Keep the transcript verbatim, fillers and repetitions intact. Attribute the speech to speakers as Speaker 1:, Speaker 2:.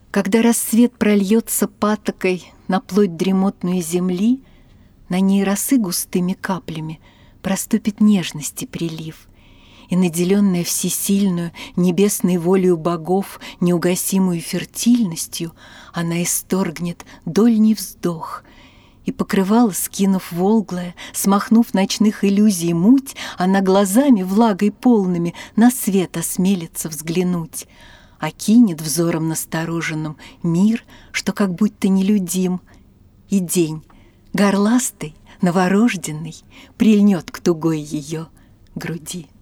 Speaker 1: Когда рассвет прольется патокой на плоть дремотную земли, на ней росы густыми каплями проступит нежности прилив, и, наделенная всесильную, небесной волею богов, неугасимую фертильностью, она исторгнет дольний вздох, и, покрывало скинув волглое, смахнув ночных иллюзий муть, она глазами влагой полными на свет осмелится взглянуть, окинет взором настороженным мир, что как будто нелюдим, и день, горластый, новорожденный, прильнет к тугой ее груди.